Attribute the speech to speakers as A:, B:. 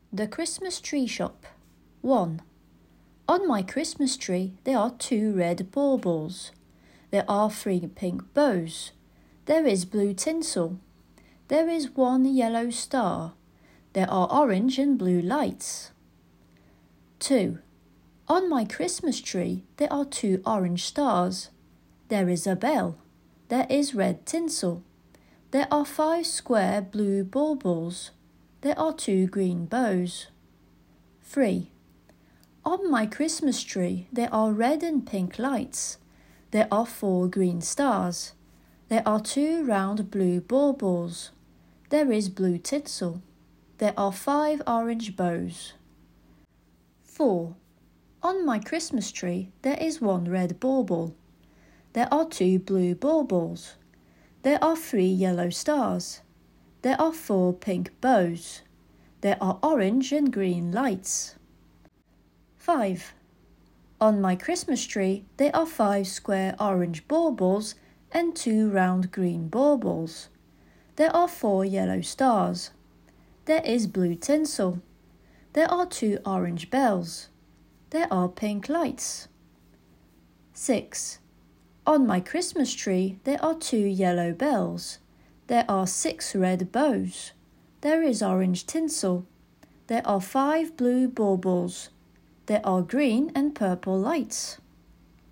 A: The Christmas Tree Shop. 1. On my Christmas tree there are 2 red baubles. There are 3 pink bows. There is blue tinsel. There is 1 yellow star. There are orange and blue lights. 2. On my Christmas tree there are 2 orange stars. There is a bell. There is red tinsel. There are 5 square blue baubles. There are 2 green bows. 3. On my Christmas tree there are red and pink lights. There are 4 green stars. There are 2 round blue baubles. There is blue tinsel. There are 5 orange bows. 4. On my Christmas tree there is 1 red bauble. There are 2 blue baubles. There are 3 yellow stars. There are 4 pink bows. There are orange and green lights. 5. On my Christmas tree there are 5 square orange baubles and 2 round green baubles. There are 4 yellow stars. There is blue tinsel. There are 2 orange bells. There are pink lights. 6. On my Christmas tree there are 2 yellow bells. There are 6 red bows. There is orange tinsel. There are 5 blue baubles. There are green and purple lights.